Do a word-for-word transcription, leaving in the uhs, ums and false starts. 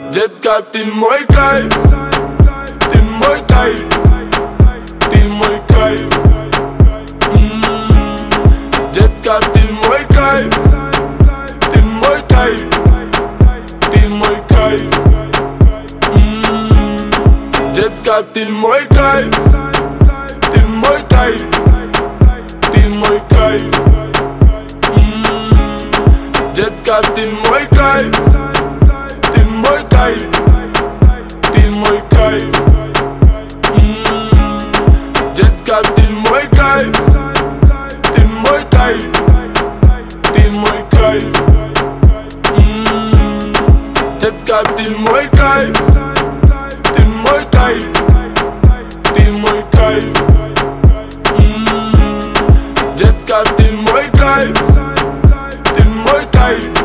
Dziecka, ty mój kajf, ty mój kajf, ty mój kajf. mm. Dziecka, ty mój kajf, ty mój kajf, ty mój kajf. mm. Dziecka, ty mój kajf, ty mój kajf, ty mój kajf. mm. Dziecka, ty mój kajf, ty mój kajf, ty mój kajf. mm. Dziecka, ty mój kajf, ty mój kajf, ty mój kajf. mm. Dziecka, ty mój kajf, ty mój kajf, ty mój kajf. mm. Dziecka, ty mój kajf, ty mój kajf,